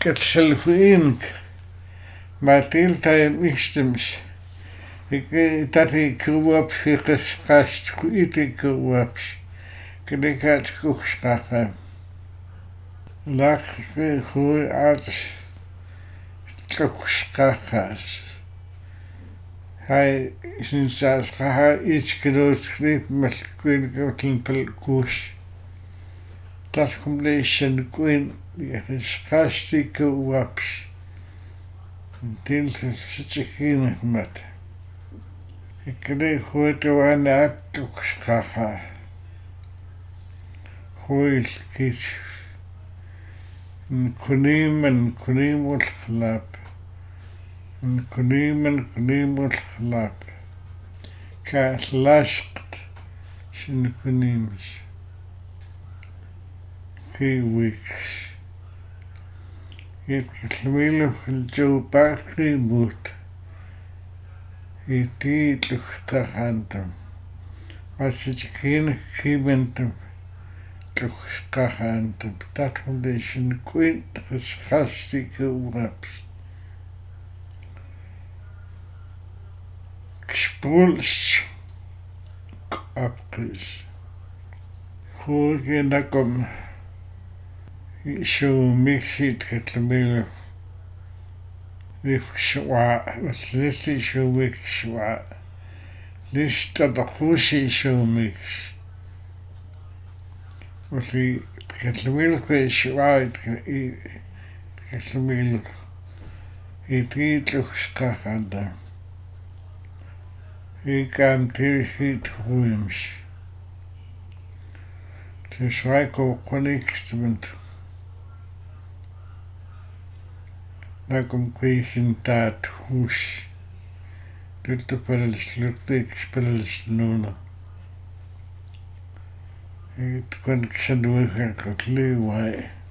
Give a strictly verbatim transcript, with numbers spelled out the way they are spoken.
Katsalfuink Matil time istims Tati kuwaps Hikas iti kuwaps Kilikat kuxkaka Lak hui arts Kuxkakas Hai sinsas kaha ich kilos grip Malkuin gautin pel kush Taskumlation queen Hiskasti kuwaps Til sitsikin mat Ikli hui tawana Kuxkaka Hui kich Kunim and kunim ul khlap kunim and kunim ul khlap Ka lashqt Shin kunims Ki wiks It kitmilu khiljo bakri mut Iti tuxkahantam Masichikin kimentam Tuxkahantam That foundation quint Hiskasti kuwaps Kspulsh Kapkis Hugenakom Show mixit katlamilo Vifshwa Vaslisi show mixwa Lista the Hushi show mix Vasi katlamilo kwe shwa Katlamilo Iti tuxkakanda Ikam tirhit huims Tishwaiko konextment Nakum kweishin taat hush Lukte pelis lukte expelis nuna It kon kshadweka kotli wai